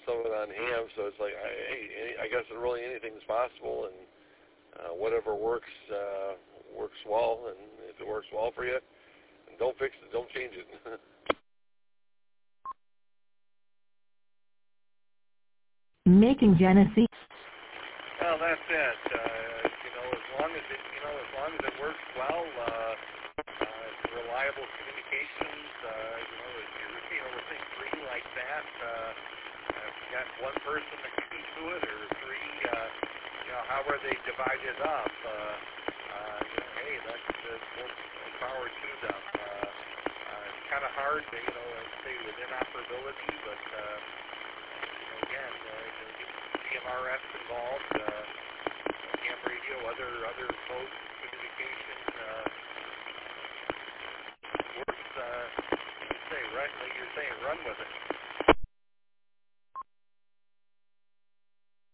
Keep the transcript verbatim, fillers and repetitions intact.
some of it on ham. So it's like, I, hey, any, I guess really anything's possible, and uh, whatever works uh, works well. And if it works well for you, don't fix it, don't change it. Making Genesee. Well, that's it. Uh, you know, as long as it, you know, as long as it works well, uh, uh, reliable communications. Uh, you know, if you're, you know, with things three like that, uh, if you got one person that can do it, or three, uh, you know, how are they divided up? Uh, uh, you know, hey, that's uh, more power to them. Uh, uh, it's kind of hard, to, you know, I'd say with interoperability, but uh, you know, again, uh, you know, get C M R S involved, uh, ham radio, other other modes of communication. Uh, works. Uh, you say, right? Like you're saying, run with it.